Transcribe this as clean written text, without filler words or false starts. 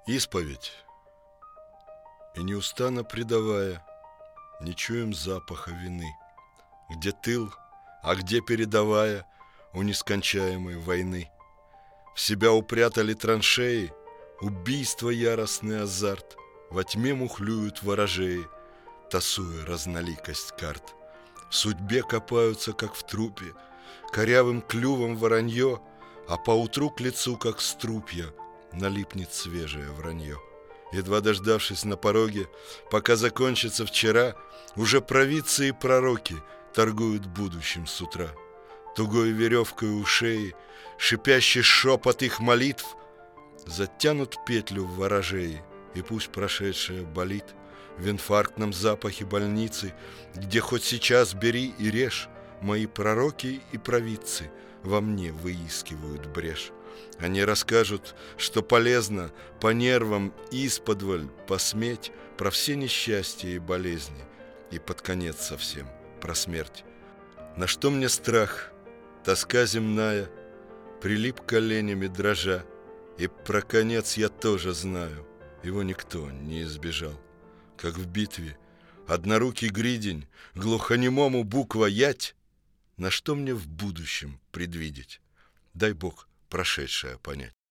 Исповедь. И неустанно предавая, не чуем запаха вины. Где тыл, а где передовая у нескончаемой войны. В себя упрятали траншеи, убийство яростный азарт. Во тьме мухлюют ворожеи, тасуя разноликость карт. В судьбе копаются, как в трупе, корявым клювом воронье, а поутру к лицу, как струпья, налипнет свежее вранье. Едва дождавшись на пороге, пока закончится вчера, уже провидцы и пророки торгуют будущим с утра. Тугой веревкой у шеи, шипящий шепот их молитв затянут петлю в ворожеи, и пусть прошедшее болит. В инфарктном запахе больницы, где хоть сейчас бери и режь, мои пророки и провидцы во мне выискивают брешь. Они расскажут, что полезно по нервам исподволь посметь про все несчастья и болезни, и под конец совсем про смерть. На что мне страх, тоска земная, прилип коленями дрожа, и про конец я тоже знаю, его никто не избежал. Как в битве однорукий гридень глухонемому буква ять, на что мне в будущем предвидеть? Дай Бог прошедшее понять.